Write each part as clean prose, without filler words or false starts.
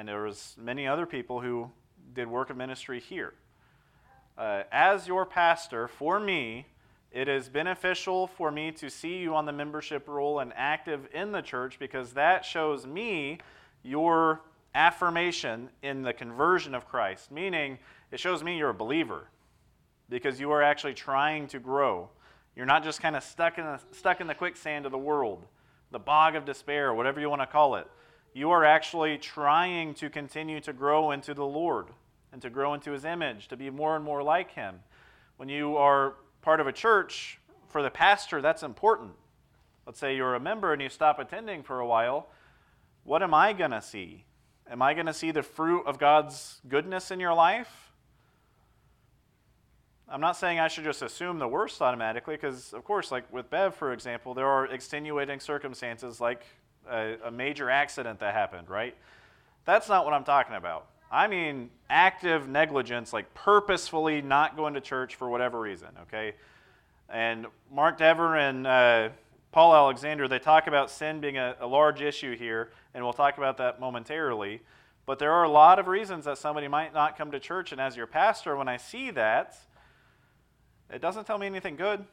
and there was many other people who did work of ministry here. As your pastor, for me, it is beneficial for me to see you on the membership roll and active in the church, because that shows me your affirmation in the conversion of Christ, meaning it shows me you're a believer because you are actually trying to grow. You're not just kind of stuck in the quicksand of the world, the bog of despair, whatever you want to call it. You are actually trying to continue to grow into the Lord and to grow into His image, to be more and more like Him. When you are part of a church, for the pastor, that's important. Let's say you're a member and you stop attending for a while. What am I going to see? Am I going to see the fruit of God's goodness in your life? I'm not saying I should just assume the worst automatically, because, of course, like with Bev, for example, there are extenuating circumstances like a major accident that happened, right? That's not what I'm talking about. I mean active negligence, like purposefully not going to church for whatever reason, okay? And Mark Dever and Paul Alexander, they talk about sin being a large issue here, and we'll talk about that momentarily. But there are a lot of reasons that somebody might not come to church, and as your pastor, when I see that, it doesn't tell me anything good.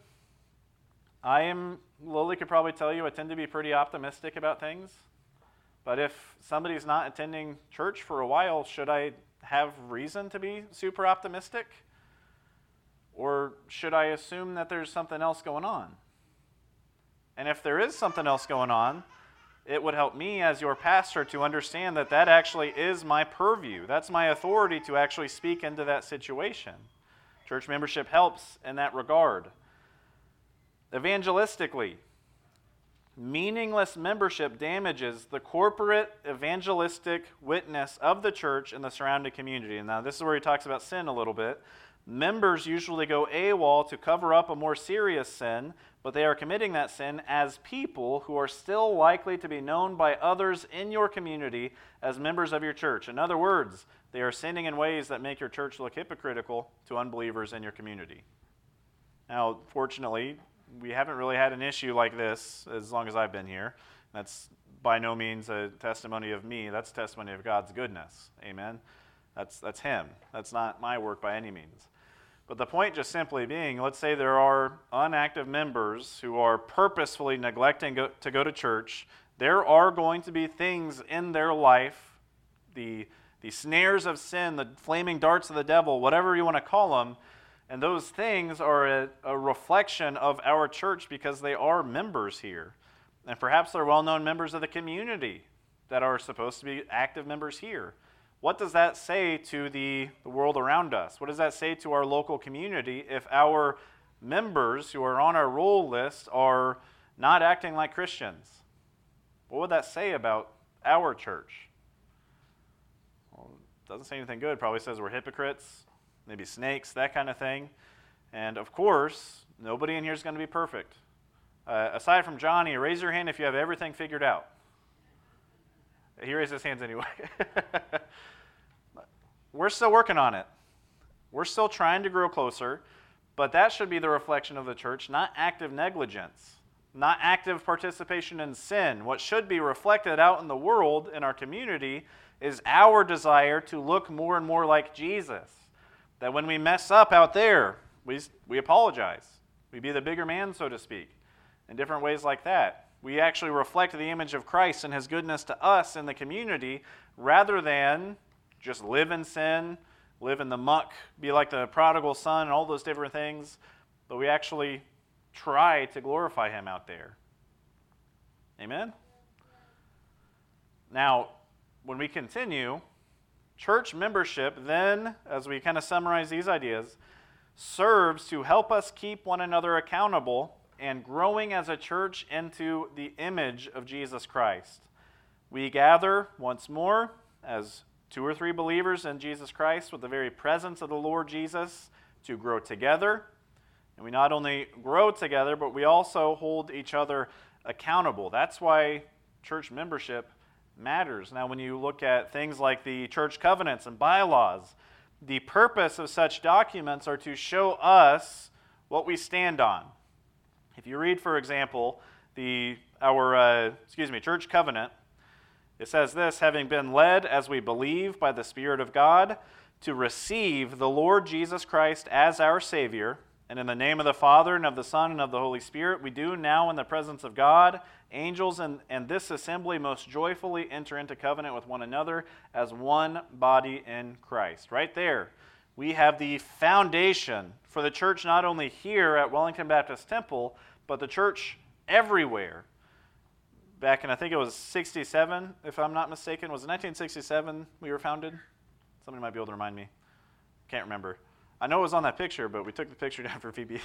Lily could probably tell you, I tend to be pretty optimistic about things. But if somebody's not attending church for a while, should I have reason to be super optimistic? Or should I assume that there's something else going on? And if there is something else going on, it would help me as your pastor to understand that that actually is my purview. That's my authority to actually speak into that situation. Church membership helps in that regard. Evangelistically, meaningless membership damages the corporate evangelistic witness of the church and the surrounding community. And now this is where he talks about sin a little bit. Members usually go AWOL to cover up a more serious sin, but they are committing that sin as people who are still likely to be known by others in your community as members of your church. In other words, they are sinning in ways that make your church look hypocritical to unbelievers in your community. Now, fortunately, we haven't really had an issue like this as long as I've been here. That's by no means a testimony of me. That's a testimony of God's goodness. Amen? That's Him. That's not my work by any means. But the point just simply being, let's say there are inactive members who are purposefully neglecting to go to church. There are going to be things in their life, the snares of sin, the flaming darts of the devil, whatever you want to call them, and those things are a reflection of our church because they are members here. And perhaps they're well-known members of the community that are supposed to be active members here. What does that say to the world around us? What does that say to our local community if our members who are on our roll list are not acting like Christians? What would that say about our church? Well, it doesn't say anything good. It probably says we're hypocrites, maybe snakes, that kind of thing. And of course, nobody in here is going to be perfect. Aside from Johnny, raise your hand if you have everything figured out. He raised his hands anyway. We're still working on it. We're still trying to grow closer, but that should be the reflection of the church, not active negligence, not active participation in sin. What should be reflected out in the world, in our community, is our desire to look more and more like Jesus. That when we mess up out there, we apologize. We be the bigger man, so to speak, in different ways like that. We actually reflect the image of Christ and His goodness to us in the community rather than just live in sin, live in the muck, be like the prodigal son and all those different things, but we actually try to glorify Him out there. Amen? Now, when we continue, church membership then, as we kind of summarize these ideas, serves to help us keep one another accountable and growing as a church into the image of Jesus Christ. We gather once more as 2 or 3 believers in Jesus Christ with the very presence of the Lord Jesus to grow together. And we not only grow together, but we also hold each other accountable. That's why church membership matters. Now, when you look at things like the church covenants and bylaws, the purpose of such documents are to show us what we stand on. If you read, for example, church covenant, It says this, having been led as we believe by the Spirit of God to receive the Lord Jesus Christ as our Savior, and in the name of the Father, and of the Son, and of the Holy Spirit, we do now in the presence of God, angels, and this assembly most joyfully enter into covenant with one another as one body in Christ. Right there, we have the foundation for the church not only here at Wellington Baptist Temple, but the church everywhere. Back in, I think it was 67, if I'm not mistaken. Was it 1967 we were founded? Somebody might be able to remind me. Can't remember. I know it was on that picture, but we took the picture down for VBS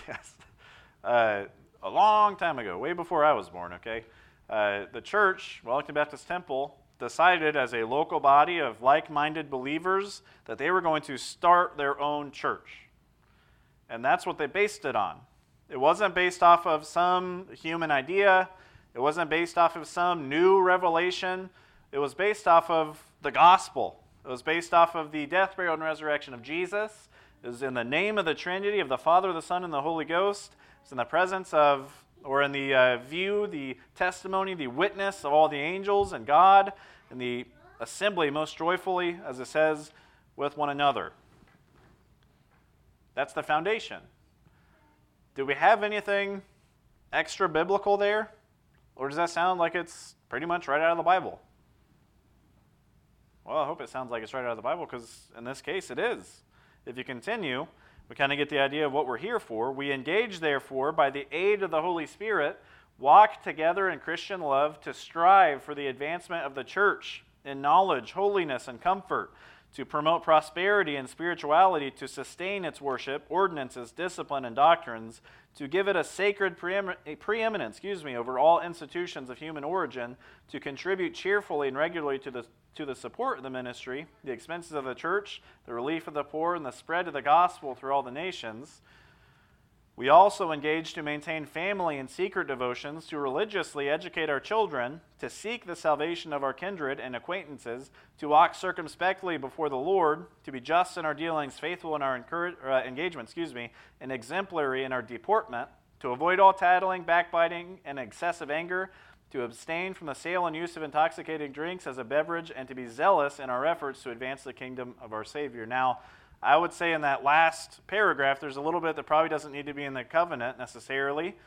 a long time ago, way before I was born, okay? The church, Wellington Baptist Temple, decided as a local body of like-minded believers that they were going to start their own church. And that's what they based it on. It wasn't based off of some human idea. It wasn't based off of some new revelation. It was based off of the gospel. It was based off of the death, burial, and resurrection of Jesus. It was in the name of the Trinity, of the Father, the Son, and the Holy Ghost. It's in the presence of, or in the view, the testimony, the witness of all the angels and God, and the assembly most joyfully, as it says, with one another. That's the foundation. Do we have anything extra biblical there? Or does that sound like it's pretty much right out of the Bible? Well, I hope it sounds like it's right out of the Bible, because in this case it is. If you continue, we kind of get the idea of what we're here for. We engage, therefore, by the aid of the Holy Spirit, walk together in Christian love to strive for the advancement of the church in knowledge, holiness, and comfort, to promote prosperity and spirituality, to sustain its worship, ordinances, discipline, and doctrines, to give it a sacred preeminence over all institutions of human origin, to contribute cheerfully and regularly to the support of the ministry, the expenses of the church, the relief of the poor, and the spread of the gospel through all the nations. We also engage to maintain family and secret devotions, to religiously educate our children, to seek the salvation of our kindred and acquaintances, to walk circumspectly before the Lord, to be just in our dealings, faithful in our engagement, and exemplary in our deportment, to avoid all tattling, backbiting, and excessive anger, to abstain from the sale and use of intoxicating drinks as a beverage, and to be zealous in our efforts to advance the kingdom of our Savior. Now, I would say in that last paragraph, there's a little bit that probably doesn't need to be in the covenant necessarily.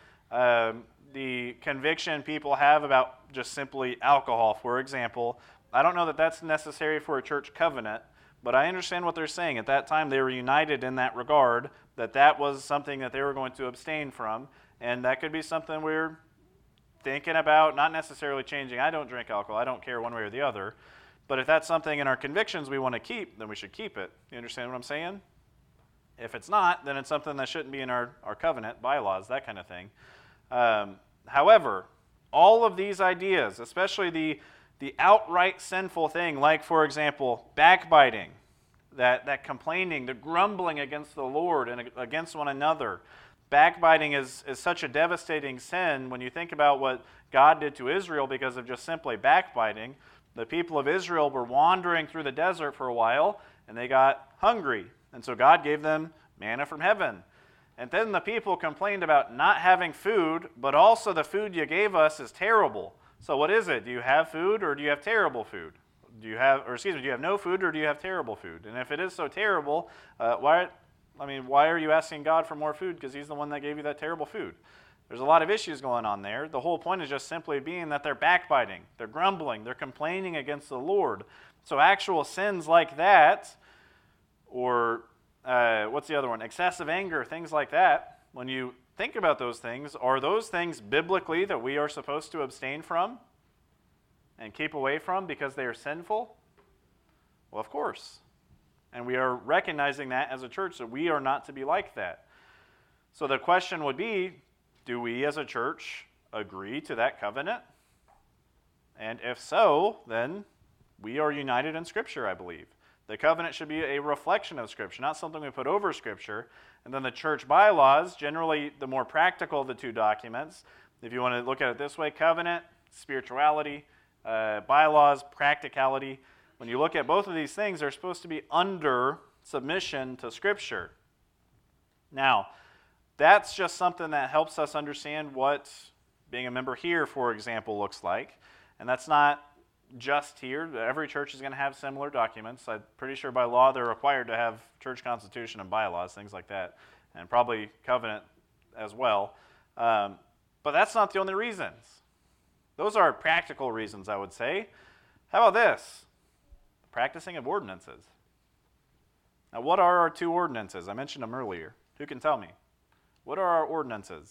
The conviction people have about just simply alcohol, for example, I don't know that that's necessary for a church covenant, but I understand what they're saying. At that time, they were united in that regard, that was something that they were going to abstain from, and that could be something we're thinking about, not necessarily changing. I don't drink alcohol. I don't care one way or the other. But if that's something in our convictions we want to keep, then we should keep it. You understand what I'm saying? If it's not, then it's something that shouldn't be in our covenant, bylaws, that kind of thing. However, all of these ideas, especially the outright sinful thing, like, for example, backbiting, that complaining, the grumbling against the Lord and against one another. Backbiting is such a devastating sin when you think about what God did to Israel because of just simply backbiting. The people of Israel were wandering through the desert for a while, and they got hungry. And so God gave them manna from heaven. And then the people complained about not having food, but also the food you gave us is terrible. So what is it? Do you have food, or do you have terrible food? Do you have no food, or do you have terrible food? And if it is so terrible, why are you asking God for more food? Because He's the one that gave you that terrible food. There's a lot of issues going on there. The whole point is just simply being that they're backbiting, they're grumbling, they're complaining against the Lord. So actual sins like that, or what's the other one? Excessive anger, things like that. When you think about those things, are those things biblically that we are supposed to abstain from and keep away from because they are sinful? Well, of course. And we are recognizing that as a church, that we are not to be like that. So the question would be, do we as a church agree to that covenant? And if so, then we are united in Scripture, I believe. The covenant should be a reflection of Scripture, not something we put over Scripture. And then the church bylaws, generally the more practical of the two documents, if you want to look at it this way, covenant, spirituality, bylaws, practicality. When you look at both of these things, they're supposed to be under submission to Scripture. Now, that's just something that helps us understand what being a member here, for example, looks like. And that's not just here. Every church is going to have similar documents. I'm pretty sure by law they're required to have church constitution and bylaws, things like that, and probably covenant as well. But that's not the only reasons. Those are practical reasons, I would say. How about this? The practicing of ordinances. Now, what are our two ordinances? I mentioned them earlier. Who can tell me? What are our ordinances?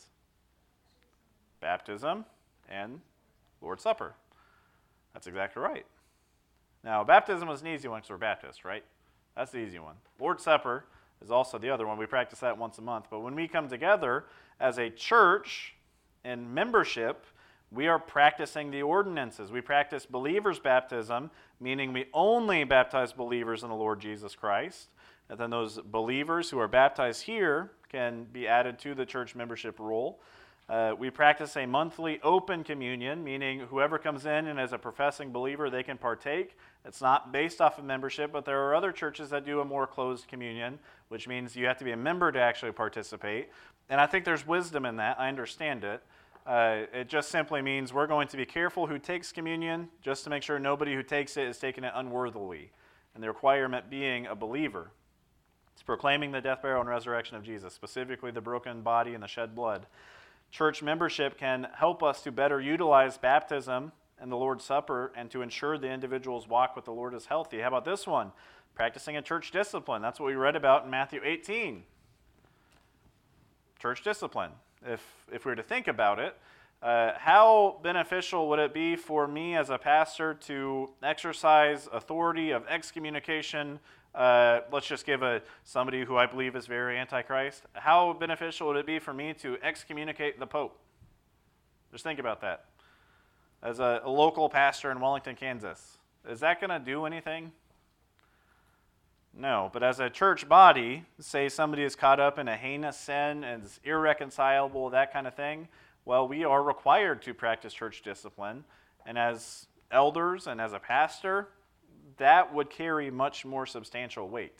Baptism and Lord's Supper. That's exactly right. Now, baptism is an easy one because we're Baptists, right? That's the easy one. Lord's Supper is also the other one. We practice that once a month. But when we come together as a church in membership, we are practicing the ordinances. We practice believers' baptism, meaning we only baptize believers in the Lord Jesus Christ. And then those believers who are baptized here can be added to the church membership roll. We practice a monthly open communion, meaning whoever comes in and is a professing believer, they can partake. It's not based off of membership, but there are other churches that do a more closed communion, which means you have to be a member to actually participate. And I think there's wisdom in that. I understand it. It just simply means we're going to be careful who takes communion, just to make sure nobody who takes it is taking it unworthily. And the requirement being a believer. It's proclaiming the death, burial, and resurrection of Jesus, specifically the broken body and the shed blood. Church membership can help us to better utilize baptism and the Lord's Supper and to ensure the individual's walk with the Lord is healthy. How about this one? Practicing a church discipline. That's what we read about in Matthew 18. Church discipline. If we were to think about it, how beneficial would it be for me as a pastor to exercise authority of excommunication? Let's just give somebody who I believe is very antichrist. How beneficial would it be for me to excommunicate the Pope? Just think about that. As a local pastor in Wellington, Kansas, is that going to do anything? No, but as a church body, say somebody is caught up in a heinous sin and is irreconcilable, that kind of thing, well, we are required to practice church discipline. And as elders and as a pastor, that would carry much more substantial weight.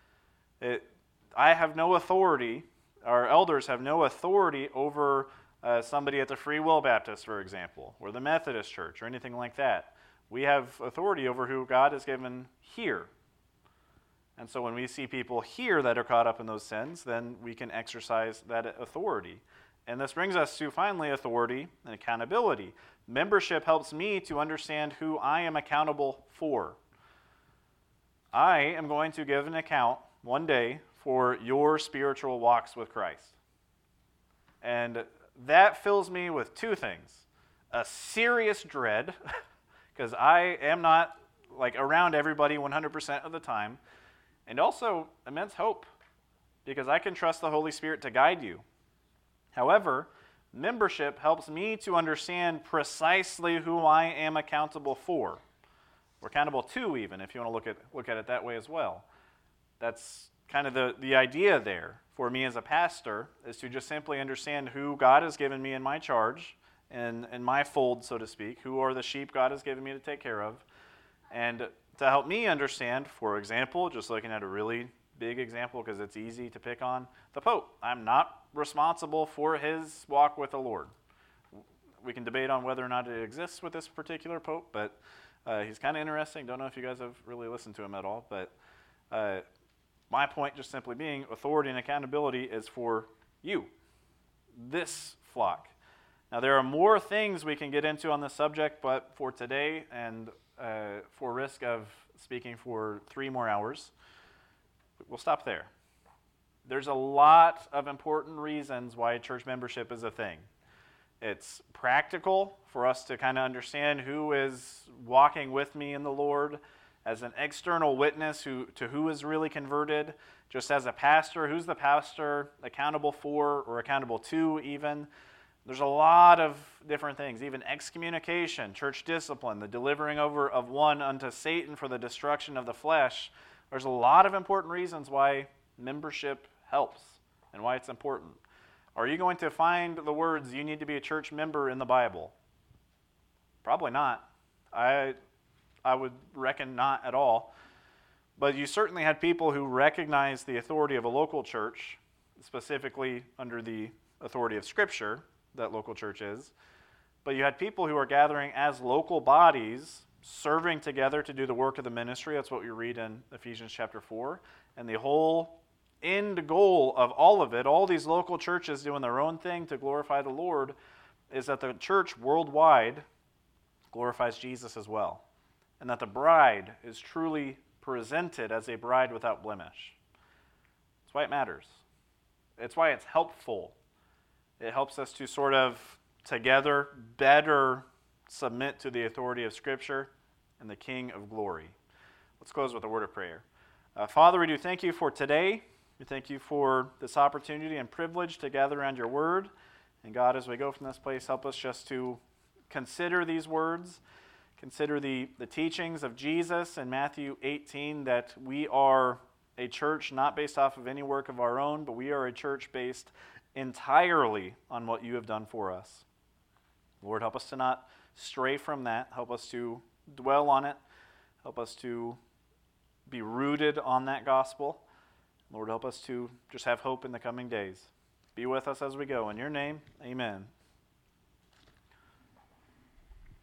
I have no authority, our elders have no authority over somebody at the Free Will Baptist, for example, or the Methodist Church, or anything like that. We have authority over who God has given here. And so when we see people here that are caught up in those sins, then we can exercise that authority. And this brings us to, finally, authority and accountability. Membership helps me to understand who I am accountable for. I am going to give an account one day for your spiritual walks with Christ. And that fills me with two things. A serious dread, because I am not around everybody 100% of the time. And also immense hope, because I can trust the Holy Spirit to guide you. However, membership helps me to understand precisely who I am accountable for. Or accountable to, even, if you want to look at it that way as well. That's kind of the idea there for me as a pastor, is to just simply understand who God has given me in my charge, in my fold, so to speak, who are the sheep God has given me to take care of, and to help me understand, for example, just looking at a really big example because it's easy to pick on, the Pope. I'm not responsible for his walk with the Lord. We can debate on whether or not it exists with this particular Pope, but he's kind of interesting. Don't know if you guys have really listened to him at all, but my point just simply being authority and accountability is for you, this flock. Now, there are more things we can get into on this subject, but for today and for risk of speaking for 3 more hours, we'll stop there. There's a lot of important reasons why church membership is a thing. It's practical for us to kind of understand who is walking with me in the Lord, as an external witness to who is really converted, just as a pastor, who's the pastor accountable for or accountable to even. There's a lot of different things, even excommunication, church discipline, the delivering over of one unto Satan for the destruction of the flesh. There's a lot of important reasons why membership helps and why it's important. Are you going to find the words, you need to be a church member, in the Bible? Probably not. I would reckon not at all. But you certainly had people who recognized the authority of a local church, specifically under the authority of Scripture, that local church is. But you had people who are gathering as local bodies, serving together to do the work of the ministry. That's what we read in Ephesians chapter 4. And the whole end goal of all of it, all these local churches doing their own thing to glorify the Lord, is that the church worldwide glorifies Jesus as well. And that the bride is truly presented as a bride without blemish. That's why it matters. It's why it's helpful. It helps us to sort of together better submit to the authority of Scripture and the King of glory. Let's close with a word of prayer. Father, we do thank you for today. We thank you for this opportunity and privilege to gather around your word. And God, as we go from this place, help us just to consider these words, consider the teachings of Jesus in Matthew 18, that we are a church not based off of any work of our own, but we are a church based entirely on what you have done for us. Lord, help us to not stray from that. Help us to dwell on it. Help us to be rooted on that gospel. Lord, help us to just have hope in the coming days. Be with us as we go. In your name, amen.